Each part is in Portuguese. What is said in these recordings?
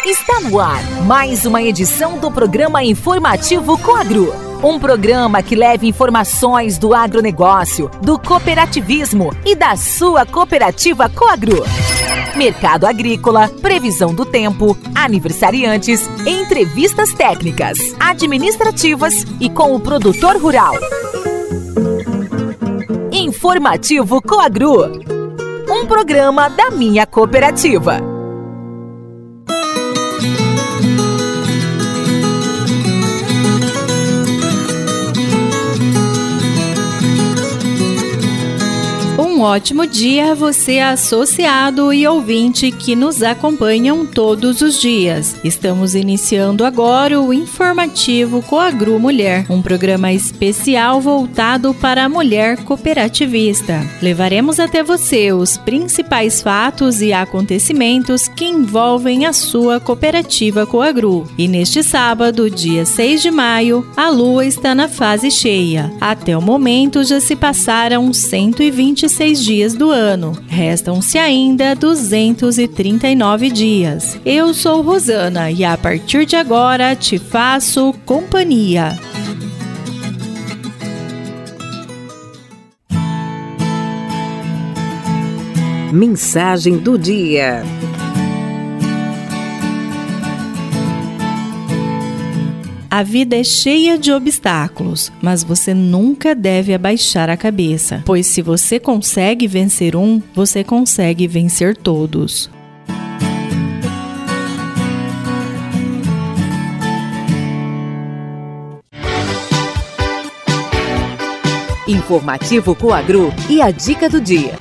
Está no ar mais uma edição do programa informativo Coagro. Um programa que leva informações do agronegócio, do cooperativismo e da sua cooperativa Coagro. Mercado agrícola, previsão do tempo, aniversariantes, entrevistas técnicas, administrativas e com o produtor rural. Informativo Coagro. Um programa da minha cooperativa. Um ótimo dia a você, associado e ouvinte que nos acompanham todos os dias. Estamos iniciando agora o Informativo Coagro Mulher, um programa especial voltado para a mulher cooperativista. Levaremos até você os principais fatos e acontecimentos que envolvem a sua cooperativa Coagro. E neste sábado, dia 6 de maio, a lua está na fase cheia. Até o momento já se passaram 126 dias do ano. Restam-se ainda 239 dias. Eu sou Rosana e a partir de agora te faço companhia. Mensagem do dia. A vida é cheia de obstáculos, mas você nunca deve abaixar a cabeça, pois se você consegue vencer um, você consegue vencer todos. Informativo Coagro e a dica do dia.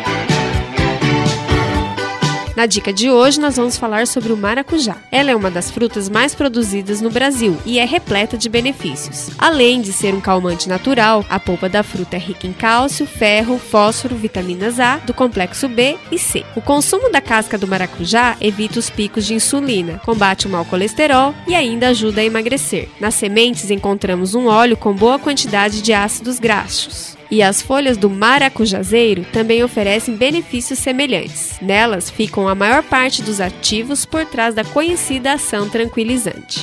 Na dica de hoje, nós vamos falar sobre o maracujá. Ela é uma das frutas mais produzidas no Brasil e é repleta de benefícios. Além de ser um calmante natural, a polpa da fruta é rica em cálcio, ferro, fósforo, vitaminas A, do complexo B e C. O consumo da casca do maracujá evita os picos de insulina, combate o mau colesterol e ainda ajuda a emagrecer. Nas sementes encontramos um óleo com boa quantidade de ácidos graxos. E as folhas do maracujazeiro também oferecem benefícios semelhantes. Nelas ficam a maior parte dos ativos por trás da conhecida ação tranquilizante.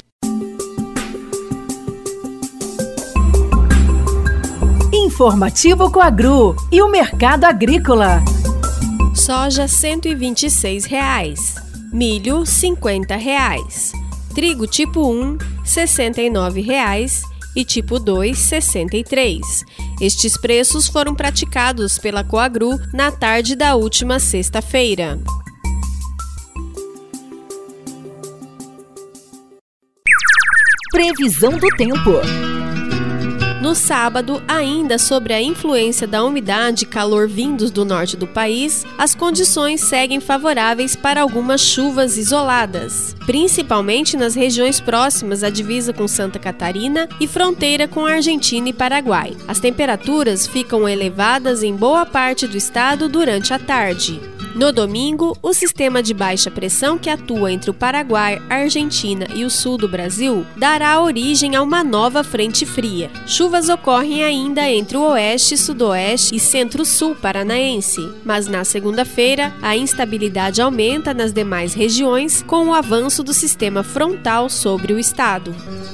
Informativo Coagro e o mercado agrícola. Soja R$ 126,00, milho R$ 50,00, trigo tipo 1 R$ 69,00 e tipo 2 R$ 63,00. Estes preços foram praticados pela Coagro na tarde da última sexta-feira. Previsão do tempo. No sábado, ainda sobre a influência da umidade e calor vindos do norte do país, as condições seguem favoráveis para algumas chuvas isoladas, principalmente nas regiões próximas à divisa com Santa Catarina e fronteira com a Argentina e Paraguai. As temperaturas ficam elevadas em boa parte do estado durante a tarde. No domingo, o sistema de baixa pressão que atua entre o Paraguai, a Argentina e o sul do Brasil dará origem a uma nova frente fria. Chuvas ocorrem ainda entre o oeste, sudoeste e centro-sul paranaense, mas na segunda-feira a instabilidade aumenta nas demais regiões com o avanço do sistema frontal sobre o estado.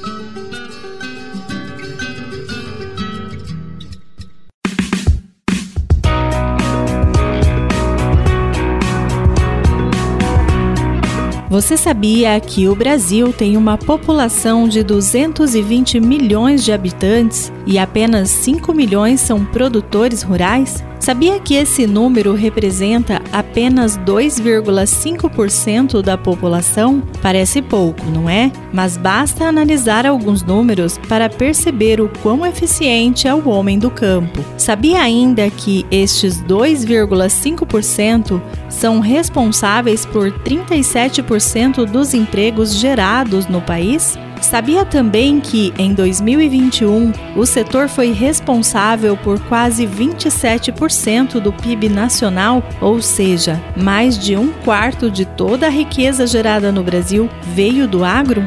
Você sabia que o Brasil tem uma população de 220 milhões de habitantes e apenas 5 milhões são produtores rurais? Sabia que esse número representa apenas 2,5% da população? Parece pouco, não é? Mas basta analisar alguns números para perceber o quão eficiente é o homem do campo. Sabia ainda que estes 2,5% são responsáveis por 37% dos empregos gerados no país? Sabia também que, em 2021, o setor foi responsável por quase 27% do PIB nacional, ou seja, mais de 1/4 de toda a riqueza gerada no Brasil veio do agro?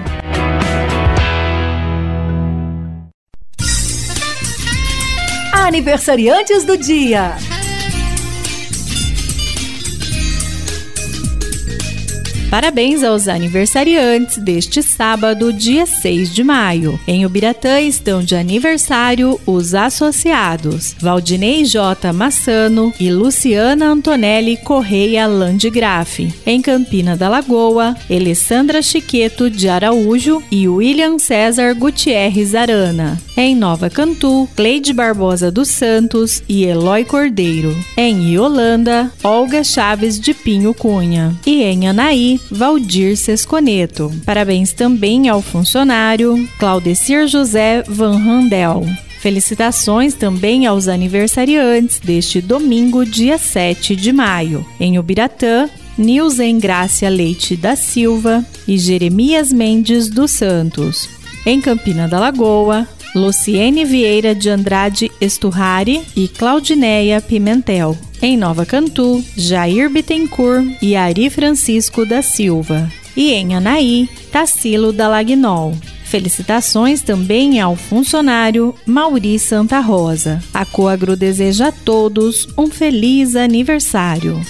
Aniversariantes do dia. Parabéns aos aniversariantes deste sábado, dia 6 de maio. Em Ubiratã estão de aniversário os associados Valdinei J. Massano e Luciana Antonelli Correia Landgraf. Em Campina da Lagoa, Alessandra Chiqueto de Araújo e William César Gutierrez Arana. Em Nova Cantu, Cleide Barbosa dos Santos e Eloy Cordeiro. Em Iolanda, Olga Chaves de Pinho Cunha. E em Anaí, Valdir Sesconeto. Parabéns também ao funcionário Claudecir José Van Randel. Felicitações também aos aniversariantes deste domingo, dia 7 de maio. Em Ubiratã, Nilzen Grácia Leite da Silva e Jeremias Mendes dos Santos. Em Campina da Lagoa, Luciene Vieira de Andrade Esturrari e Claudineia Pimentel. Em Nova Cantu, Jair Bittencourt e Ari Francisco da Silva. E em Anaí, Tassilo Dalagnol. Felicitações também ao funcionário Mauri Santa Rosa. A Coagro deseja a todos um feliz aniversário.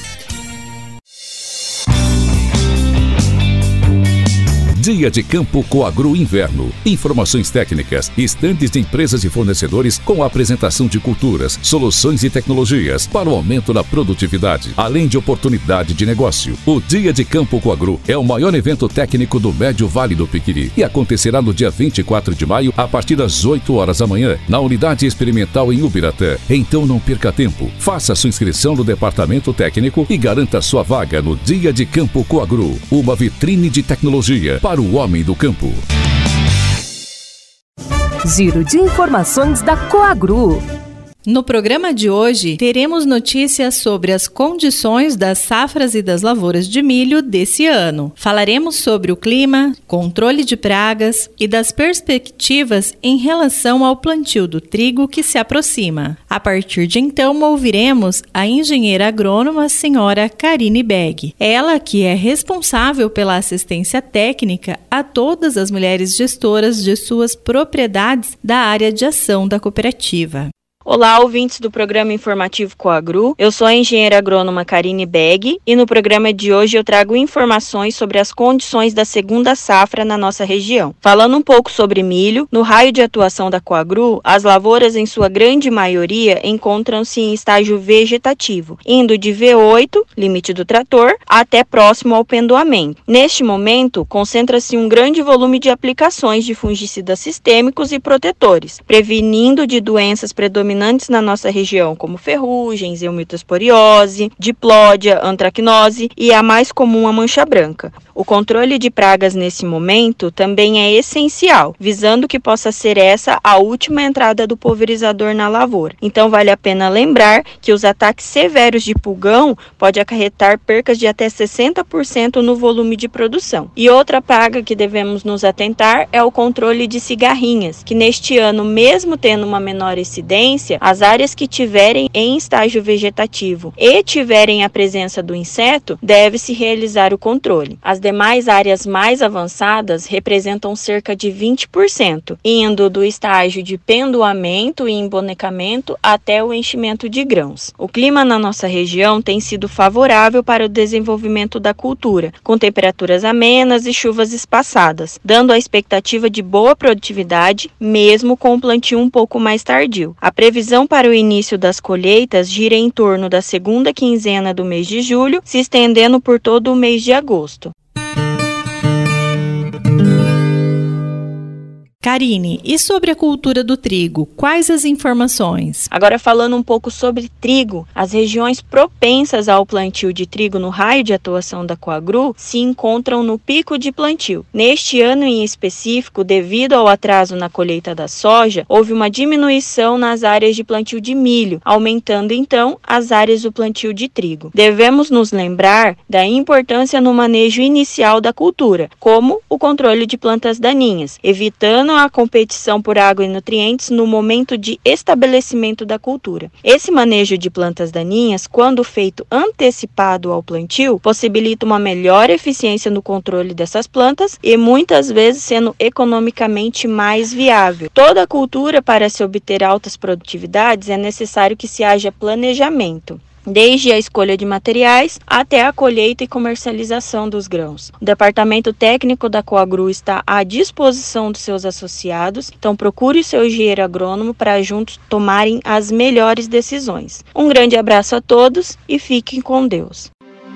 Dia de Campo Coagro Inverno. Informações técnicas, estandes de empresas e fornecedores com a apresentação de culturas, soluções e tecnologias para o aumento da produtividade, além de oportunidade de negócio. O Dia de Campo Coagro é o maior evento técnico do Médio Vale do Piquiri e acontecerá no dia 24 de maio a partir das 8 horas da manhã, na Unidade Experimental em Ubiratã. Então não perca tempo. Faça sua inscrição no Departamento Técnico e garanta sua vaga no Dia de Campo Coagro, uma vitrine de tecnologia para o homem do campo. Giro de informações da Coagro. No programa de hoje, teremos notícias sobre as condições das safras e das lavouras de milho desse ano. Falaremos sobre o clima, controle de pragas e das perspectivas em relação ao plantio do trigo que se aproxima. A partir de então, ouviremos a engenheira agrônoma senhora Karine Begg. Ela que é responsável pela assistência técnica a todas as mulheres gestoras de suas propriedades da área de ação da cooperativa. Olá, ouvintes do programa informativo Coagro. Eu sou a engenheira agrônoma Karine Begg e no programa de hoje eu trago informações sobre as condições da segunda safra na nossa região. Falando um pouco sobre milho, no raio de atuação da Coagro, as lavouras em sua grande maioria encontram-se em estágio vegetativo, indo de V8, limite do trator, até próximo ao pendoamento. Neste momento, concentra-se um grande volume de aplicações de fungicidas sistêmicos e protetores, prevenindo de doenças predominantes na nossa região, como ferrugens, eumiltosporiose, diplódia, antracnose e a mais comum, a mancha branca. O controle de pragas nesse momento também é essencial, visando que possa ser essa a última entrada do pulverizador na lavoura. Então vale a pena lembrar que os ataques severos de pulgão podem acarretar percas de até 60% no volume de produção. E outra praga que devemos nos atentar é o controle de cigarrinhas, que neste ano, mesmo tendo uma menor incidência, as áreas que tiverem em estágio vegetativo e tiverem a presença do inseto, deve-se realizar o controle. As demais áreas mais avançadas representam cerca de 20%, indo do estágio de pendoamento e embonecamento até o enchimento de grãos. O clima na nossa região tem sido favorável para o desenvolvimento da cultura, com temperaturas amenas e chuvas espaçadas, dando a expectativa de boa produtividade, mesmo com o plantio um pouco mais tardio. A previsão para o início das colheitas gira em torno da segunda quinzena do mês de julho, se estendendo por todo o mês de agosto. Karine, e sobre a cultura do trigo, quais as informações? Agora falando um pouco sobre trigo, as regiões propensas ao plantio de trigo no raio de atuação da Coagro se encontram no pico de plantio. Neste ano em específico, devido ao atraso na colheita da soja, houve uma diminuição nas áreas de plantio de milho, aumentando então as áreas do plantio de trigo. Devemos nos lembrar da importância no manejo inicial da cultura, como o controle de plantas daninhas, evitando a competição por água e nutrientes no momento de estabelecimento da cultura. Esse manejo de plantas daninhas, quando feito antecipado ao plantio, possibilita uma melhor eficiência no controle dessas plantas e muitas vezes sendo economicamente mais viável. Toda cultura, para se obter altas produtividades, é necessário que se haja planejamento. desde a escolha de materiais até a colheita e comercialização dos grãos. O departamento técnico da Coagru está à disposição dos seus associados, então procure o seu engenheiro agrônomo para juntos tomarem as melhores decisões. Um grande abraço a todos e fiquem com Deus.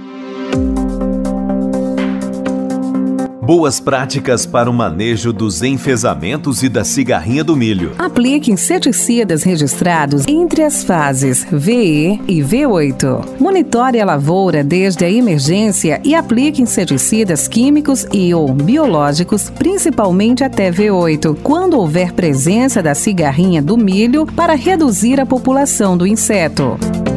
Boas práticas para o manejo dos enfezamentos e da cigarrinha do milho. Aplique inseticidas registrados entre as fases VE e V8. Monitore a lavoura desde a emergência e aplique inseticidas químicos e ou biológicos, principalmente até V8, quando houver presença da cigarrinha do milho, para reduzir a população do inseto.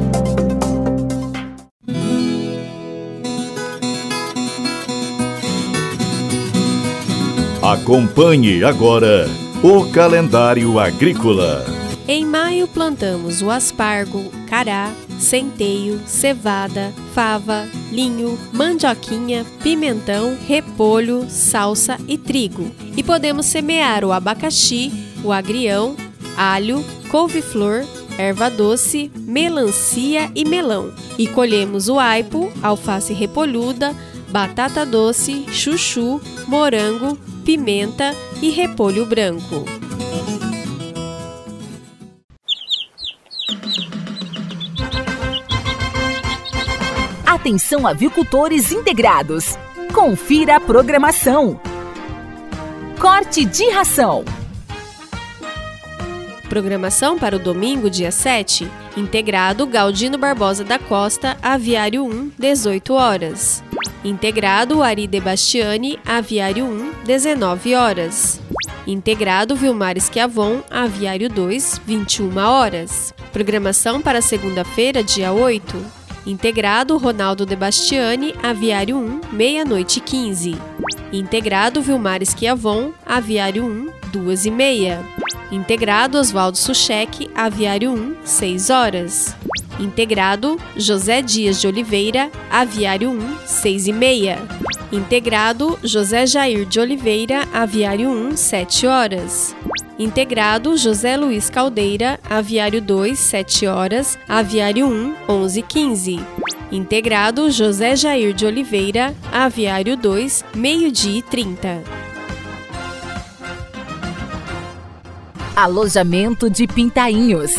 Acompanhe agora o calendário agrícola. Em maio plantamos o aspargo, cará, centeio, cevada, fava, linho, mandioquinha, pimentão, repolho, salsa e trigo. E podemos semear o abacaxi, o agrião, alho, couve-flor, erva doce, melancia e melão. E colhemos o aipo, alface repolhuda, batata doce, chuchu, morango, pimenta e repolho branco. Atenção, avicultores integrados! Confira a programação. Corte de ração. Programação para o domingo, dia 7. Integrado Galdino Barbosa da Costa, Aviário 1, 18 horas. Integrado Ari de Bastiani, Aviário 1, 19 horas. Integrado Vilmar Schiavon, Aviário 2, 21 horas. Programação para segunda-feira, dia 8. Integrado Ronaldo de Bastiani, Aviário 1, meia-noite e 15. Integrado Vilmar Schiavon, Aviário 1, 2h30. Integrado Oswaldo Suchek, Aviário 1, 6 horas. Integrado José Dias de Oliveira, Aviário 1, 6h30. Integrado José Jair de Oliveira, Aviário 1, 7 horas. Integrado José Luiz Caldeira, Aviário 2, 7 horas, Aviário 1, 11h15. Integrado José Jair de Oliveira, Aviário 2, meio-dia e 30. Alojamento de Pintainhos.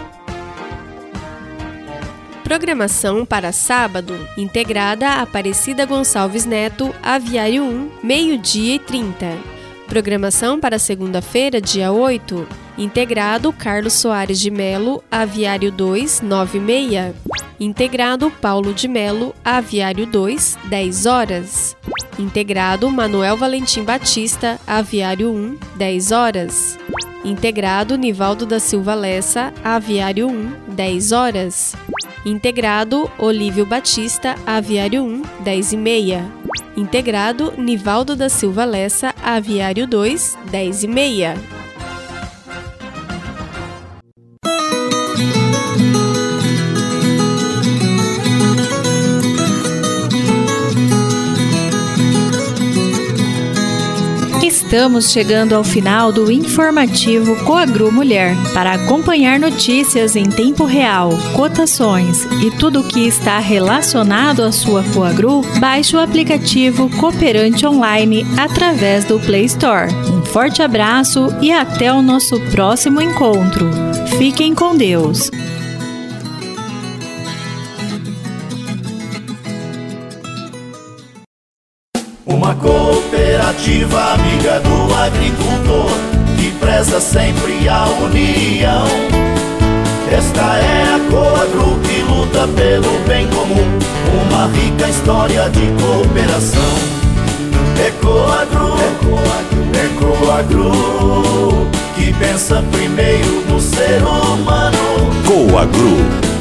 Programação para sábado, integrada Aparecida Gonçalves Neto, Aviário 1, meio-dia e 30. Programação para segunda-feira, dia 8, integrado Carlos Soares de Melo, Aviário 2, 9h30. Integrado Paulo de Melo, Aviário 2, 10 horas. Integrado Manuel Valentim Batista, Aviário 1, 10 horas. Integrado Nivaldo da Silva Lessa, Aviário 1, 10 horas. Integrado Olívio Batista, Aviário 1, 10h30. Integrado Nivaldo da Silva Lessa, Aviário 2, 10h30. Estamos chegando ao final do informativo Coagru Mulher. Para acompanhar notícias em tempo real, cotações e tudo o que está relacionado à sua Coagru, baixe o aplicativo Cooperante Online através do Play Store. Um forte abraço e até o nosso próximo encontro. Fiquem com Deus. Uma cooperativa amiga do agricultor, que preza sempre a união. Esta é a Coagru que luta pelo bem comum, uma rica história de cooperação. É Coagru, é Coagru, que pensa primeiro no ser humano. Coagru.